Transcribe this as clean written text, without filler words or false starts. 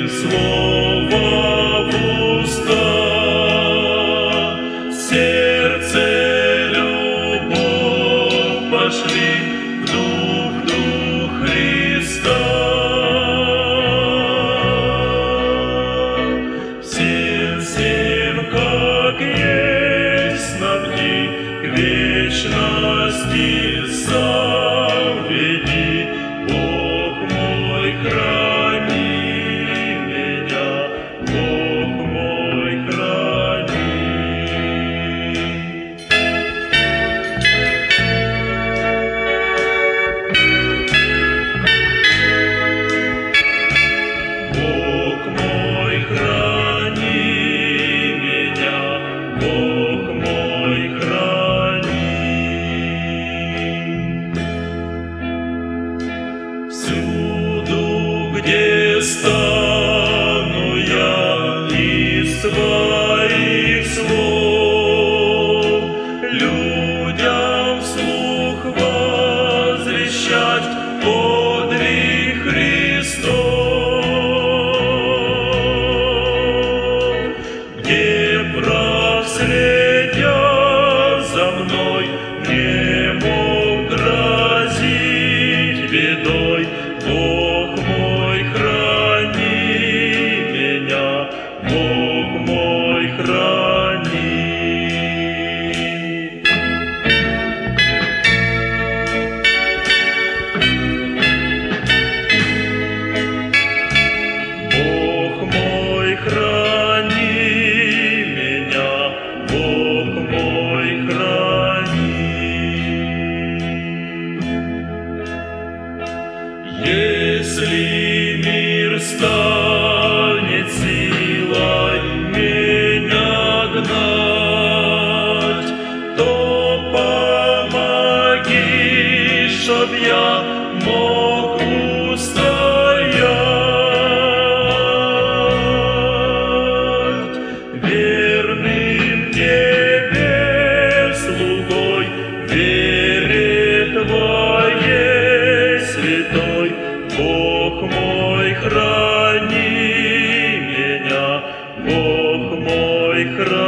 слова в уста, в сердце любовь пошли в дух Христа. Всем, как есть снабди, к вечности заведи. Бог мой, храни меня, Бог мой, храни. Бог мой, храни меня, Бог мой, храни. Всюду, где стану я из своих слов, людям вслух возвещать подвиг Христов. Где прах следя за мной не мог грозить бедой, Бог мой, храни меня, Бог мой, храни. Бог мой, храни меня, Бог мой, храни. Если мир станет силой меня гнать, то помоги, чтоб я мог устоять. Верным тебе слугой, вере Твоей святой, Бог мой, храни меня, Бог мой, храни.